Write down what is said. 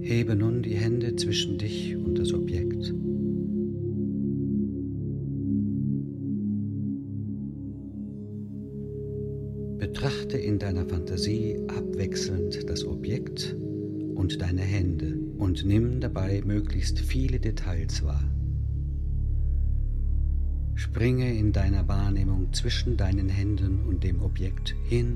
Hebe nun die Hände zwischen dich und das Objekt. Betrachte in deiner Fantasie abwechselnd das Objekt und deine Hände und nimm dabei möglichst viele Details wahr. Springe in deiner Wahrnehmung zwischen deinen Händen und dem Objekt hin